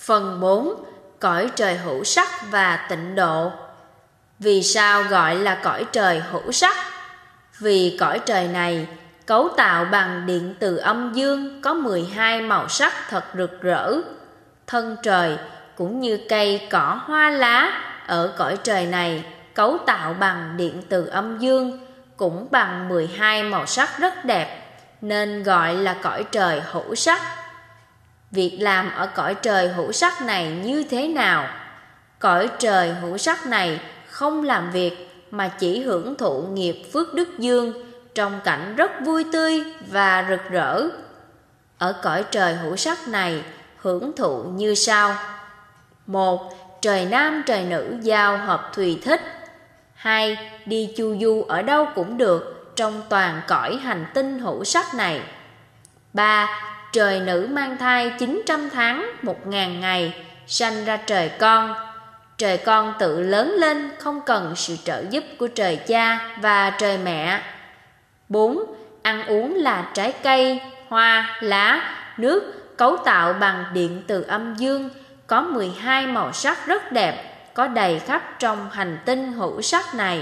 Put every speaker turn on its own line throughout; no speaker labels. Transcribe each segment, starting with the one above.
Phần 4. Cõi trời hữu sắc và tịnh độ. Vì sao gọi là cõi trời hữu sắc? Vì cõi trời này cấu tạo bằng điện từ âm dương, có 12 màu sắc thật rực rỡ. Thân trời cũng như cây cỏ hoa lá ở cõi trời này cấu tạo bằng điện từ âm dương, cũng bằng 12 màu sắc rất đẹp, nên gọi là cõi trời hữu sắc. Việc làm ở cõi trời hữu sắc này như thế nào? Cõi trời hữu sắc này không làm việc mà chỉ hưởng thụ nghiệp phước đức dương trong cảnh rất vui tươi và rực rỡ. Ở cõi trời hữu sắc này hưởng thụ như sau: 1. Trời nam trời nữ giao hợp thùy thích. 2. Đi chu du ở đâu cũng được trong toàn cõi hành tinh hữu sắc này. 3. Trời nữ mang thai 900 tháng 1000 ngày, sanh ra trời con. Trời con tự lớn lên không cần sự trợ giúp của trời cha và trời mẹ. 4. Ăn uống là trái cây, hoa, lá, nước cấu tạo bằng điện từ âm dương, có 12 màu sắc rất đẹp, có đầy khắp trong hành tinh hữu sắc này.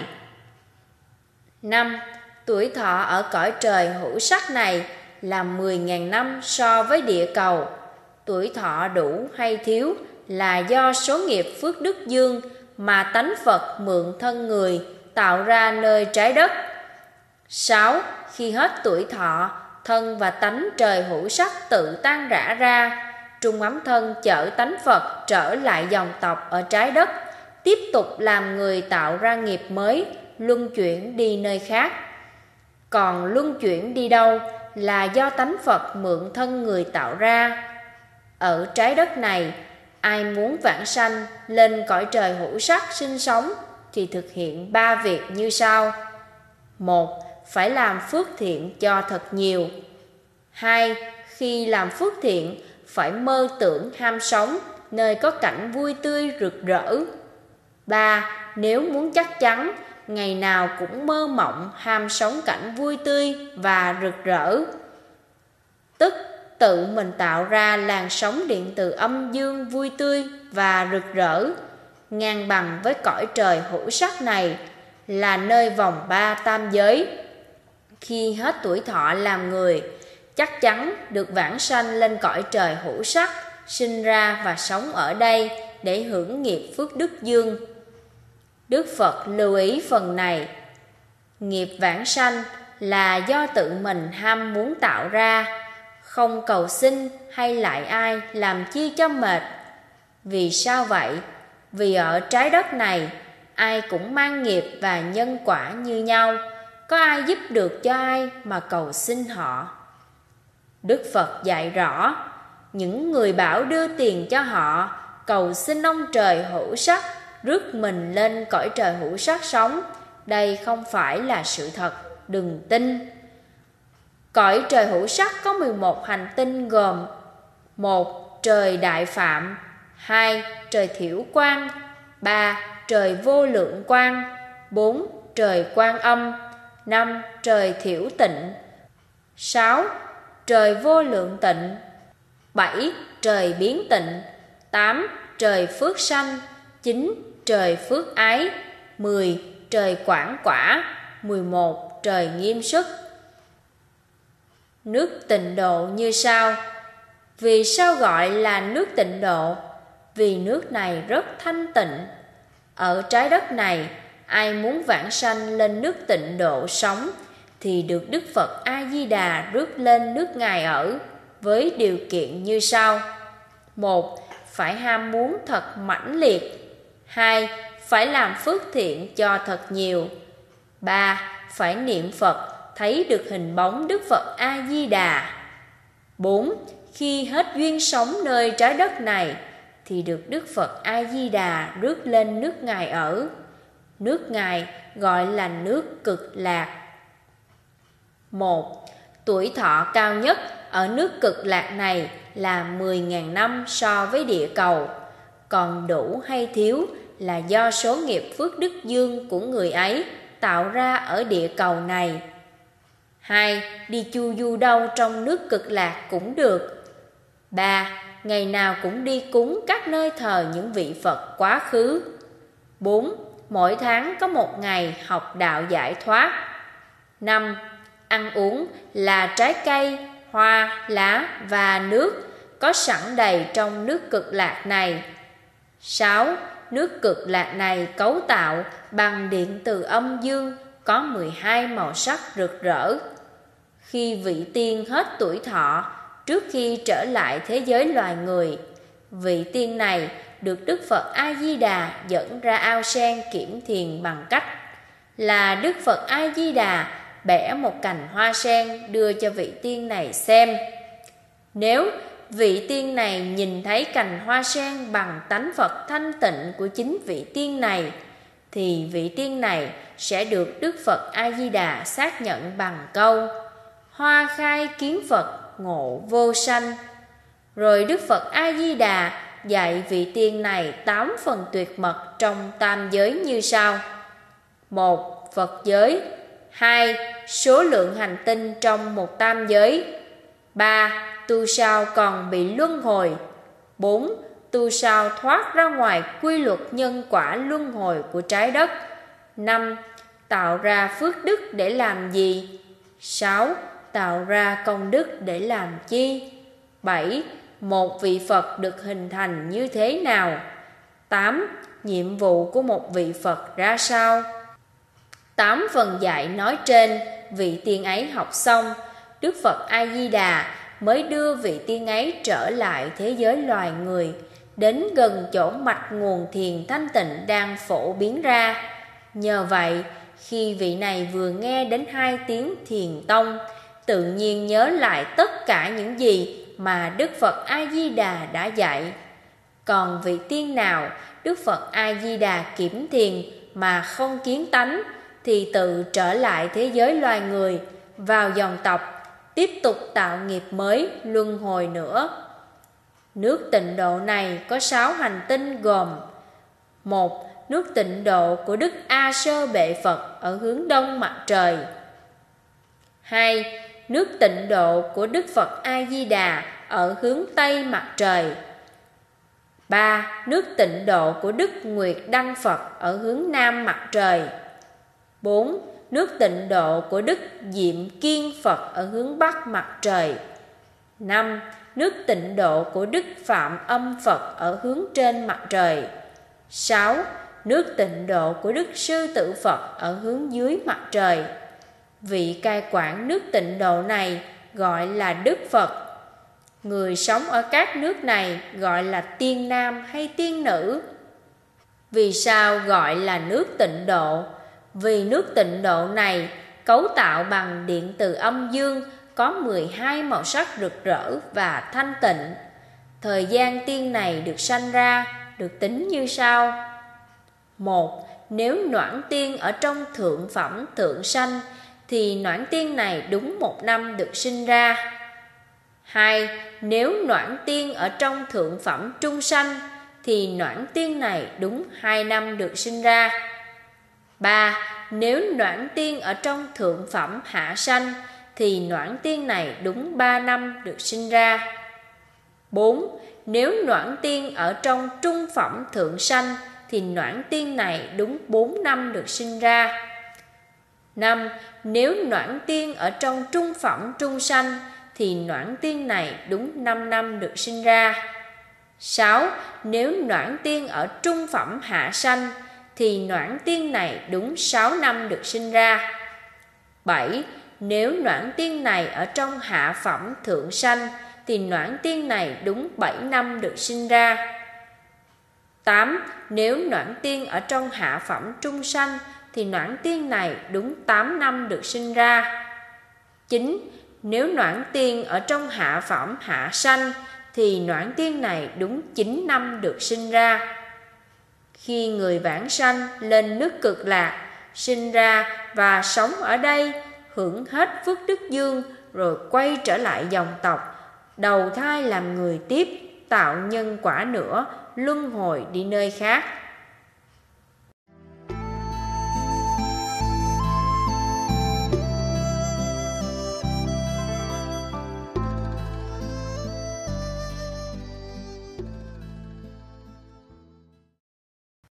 5. Tuổi thọ ở cõi trời hữu sắc này là 10.000 năm so với địa cầu. Tuổi thọ đủ hay thiếu là do số nghiệp phước đức dương mà tánh Phật mượn thân người tạo ra nơi trái đất. 6. Khi hết tuổi thọ, thân và tánh trời hữu sắc tự tan rã ra, trung ấm thân chở tánh Phật trở lại dòng tộc ở trái đất, tiếp tục làm người tạo ra nghiệp mới, luân chuyển đi nơi khác. Còn luân chuyển đi đâu là do tánh Phật mượn thân người tạo ra. Ở trái đất này, ai muốn vãng sanh lên cõi trời hữu sắc sinh sống thì thực hiện 3 việc như sau. 1. Phải làm phước thiện cho thật nhiều. 2. Khi làm phước thiện phải mơ tưởng ham sống nơi có cảnh vui tươi rực rỡ. 3. Nếu muốn chắc chắn, ngày nào cũng mơ mộng ham sống cảnh vui tươi và rực rỡ, tức tự mình tạo ra làn sóng điện từ âm dương vui tươi và rực rỡ, ngang bằng với cõi trời hữu sắc này, là nơi vòng 3 tam giới. Khi hết tuổi thọ làm người, chắc chắn được vãng sanh lên cõi trời hữu sắc, sinh ra và sống ở đây để hưởng nghiệp phước đức dương. Đức Phật lưu ý phần này. Nghiệp vãng sanh là do tự mình ham muốn tạo ra, không cầu xin hay lại ai làm chi cho mệt. Vì sao vậy? Vì ở trái đất này, ai cũng mang nghiệp và nhân quả như nhau, có ai giúp được cho ai mà cầu xin họ. Đức Phật dạy rõ, những người bảo đưa tiền cho họ, cầu xin ông trời hữu sắc rước mình lên cõi trời hữu sắc sống, đây không phải là sự thật, đừng tin. Cõi trời hữu sắc có 11 hành tinh gồm: 1. Trời Đại Phạm. 2. Trời Thiểu Quang. 3. Trời Vô Lượng Quang. 4. Trời Quan Âm. 5. Trời Thiểu Tịnh. 6. Trời Vô Lượng Tịnh. 7. Trời Biến Tịnh. 8. Trời Phước Sanh. 9. Trời Phước Ái. 10. Trời Quảng Quả. 11. Trời Nghiêm Sức. Nước Tịnh Độ như sau. Vì sao gọi là nước Tịnh Độ? Vì nước này rất thanh tịnh. Ở trái đất này, ai muốn vãng sanh lên nước Tịnh Độ sống thì được Đức Phật A-di-đà rước lên nước Ngài ở, với điều kiện như sau. 1. Phải ham muốn thật mãnh liệt. 2. Phải làm phước thiện cho thật nhiều. 3. Phải niệm Phật, thấy được hình bóng Đức Phật A-di-đà. 4. Khi hết duyên sống nơi trái đất này thì được Đức Phật A-di-đà rước lên nước Ngài ở. Nước Ngài gọi là nước Cực Lạc. 1. Tuổi thọ cao nhất ở nước Cực Lạc này là 10.000 năm so với địa cầu. Còn đủ hay thiếu là do số nghiệp phước đức dương của người ấy tạo ra ở địa cầu này. 2. Đi chu du đâu trong nước Cực Lạc cũng được. 3. ngày nào cũng đi cúng các nơi thờ những vị Phật quá khứ. 4. Mỗi tháng có một ngày học đạo giải thoát. 5. Ăn uống là trái cây, hoa, lá và nước có sẵn đầy trong nước Cực Lạc này. 6. Nước Cực Lạc này cấu tạo bằng điện từ âm dương, có 12 màu sắc rực rỡ. Khi vị tiên hết tuổi thọ, trước khi trở lại thế giới loài người, vị tiên này được Đức Phật A-di-đà dẫn ra ao sen Kiểm Thiền bằng cách là Đức Phật A-di-đà bẻ một cành hoa sen đưa cho vị tiên này xem. Nếu vị tiên này nhìn thấy cành hoa sen bằng tánh Phật thanh tịnh của chính vị tiên này, thì vị tiên này sẽ được Đức Phật A-di-đà xác nhận bằng câu hoa khai kiến Phật ngộ vô sanh. Rồi Đức Phật A-di-đà dạy vị tiên này 8 phần tuyệt mật trong tam giới như sau: 1. Phật giới. 2. Số lượng hành tinh trong một tam giới. 3. Tu sao còn bị luân hồi. 4. Tu sao thoát ra ngoài quy luật nhân quả luân hồi của trái đất. 5. Tạo ra phước đức để làm gì? 6. Tạo ra công đức để làm chi? 7. Một vị Phật được hình thành như thế nào? 8. Nhiệm vụ của một vị Phật ra sao? 8 phần dạy nói trên, vị tiên ấy học xong, Đức Phật A-di-đà mới đưa vị tiên ấy trở lại thế giới loài người, đến gần chỗ mạch nguồn thiền thanh tịnh đang phổ biến ra. Nhờ vậy, khi vị này vừa nghe đến 2 tiếng thiền tông, tự nhiên nhớ lại tất cả những gì mà Đức Phật A-di-đà đã dạy. Còn vị tiên nào Đức Phật A-di-đà kiểm thiền mà không kiến tánh, thì tự trở lại thế giới loài người, vào dòng tộc, tiếp tục tạo nghiệp mới luân hồi nữa. Nước Tịnh Độ này có 6 hành tinh gồm: 1. Nước Tịnh Độ của Đức A Sơ Bệ Phật ở hướng đông mặt trời. 2. Nước Tịnh Độ của Đức Phật A-di-đà ở hướng tây mặt trời. 3. Nước Tịnh Độ của Đức Nguyệt Đăng Phật ở hướng nam mặt trời. 4. Nước Tịnh Độ của Đức Diệm Kiên Phật ở hướng bắc mặt trời. 5. Nước Tịnh Độ của Đức Phạm Âm Phật ở hướng trên mặt trời. 6. Nước Tịnh Độ của Đức Sư Tử Phật ở hướng dưới mặt trời. Vị cai quản nước Tịnh Độ này gọi là Đức Phật. Người sống ở các nước này gọi là tiên nam hay tiên nữ. Vì sao gọi là nước Tịnh Độ? Vì nước Tịnh Độ này cấu tạo bằng điện từ âm dương, có 12 màu sắc rực rỡ và thanh tịnh. Thời gian tiên này được sanh ra được tính như sau: 1. Nếu Noãn Tiên ở trong thượng phẩm thượng sanh, thì Noãn Tiên này đúng 1 năm được sinh ra. 2. Nếu Noãn Tiên ở trong thượng phẩm trung sanh, thì Noãn Tiên này đúng 2 năm được sinh ra. 3. Nếu Noãn Tiên ở trong thượng phẩm hạ sanh, thì Noãn Tiên này đúng 3 năm được sinh ra. 4. Nếu Noãn Tiên ở trong trung phẩm thượng sanh, thì Noãn Tiên này đúng 4 năm được sinh ra. 5. Nếu Noãn Tiên ở trong trung phẩm trung sanh, thì Noãn Tiên này đúng 5 năm được sinh ra. 6. Nếu Noãn Tiên ở trung phẩm hạ sanh, thì Noãn Tiên này đúng 6 năm được sinh ra. 7. Nếu Noãn Tiên này ở trong hạ phẩm thượng sanh, thì Noãn Tiên này đúng 7 năm được sinh ra. 8. Nếu Noãn Tiên ở trong hạ phẩm trung sanh, thì Noãn Tiên này đúng 8 năm được sinh ra. 9. Nếu Noãn Tiên ở trong hạ phẩm hạ sanh, thì Noãn Tiên này đúng 9 năm được sinh ra. Khi người vãng sanh lên nước Cực Lạc, sinh ra và sống ở đây, hưởng hết phước đức dương, rồi quay trở lại dòng tộc, đầu thai làm người tiếp, tạo nhân quả nữa, luân hồi đi nơi khác.